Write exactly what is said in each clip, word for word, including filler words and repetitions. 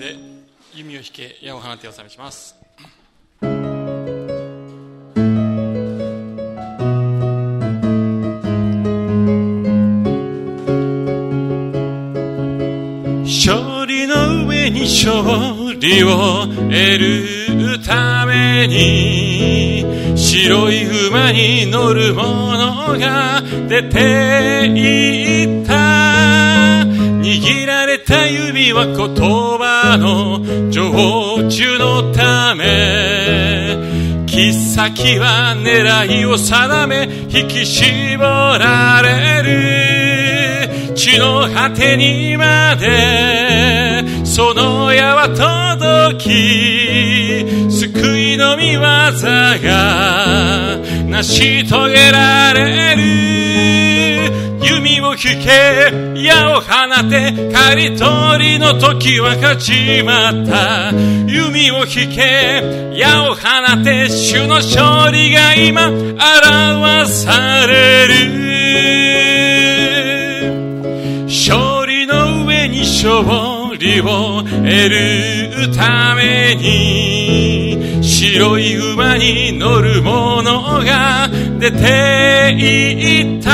で弓を引け矢を放てを賛美します。勝利の上に勝利を得るために白い馬に乗る者が出て行った。握られた指は言葉の成就のため、切っ先は狙いを定め引き絞られる。地の果てにまでその矢は届き、救いの御業が成し遂げられる。弓を引け矢を放て、刈り取りの時は始まった。弓を引け矢を放て、主の勝利が今表される。勝利の上に勝利を得るために白い馬に乗る者が出て行った。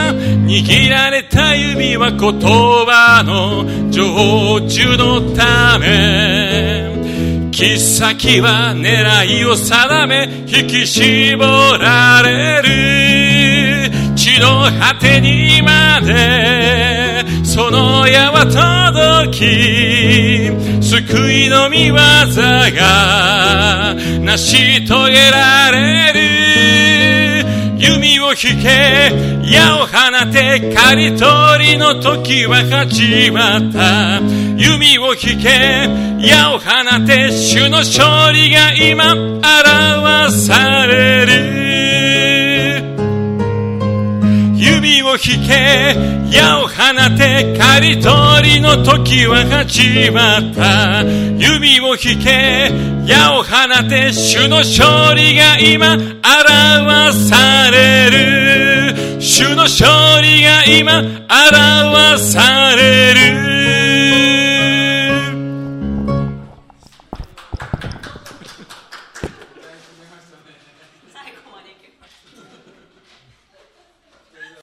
握られた指は言葉の成就のため、切っ先は狙いを定め引き絞られる。地の果てにまでその矢は届き、救いの御業が成し遂げられる。弓を引け矢を放て、刈り取りの時は始まった。弓を引け矢を放て、主の勝利が今表される。弓を引け矢を放て、刈り取りの時は始まった。弓を引け矢を放て、主の勝利が今表される。主の勝利が今表さ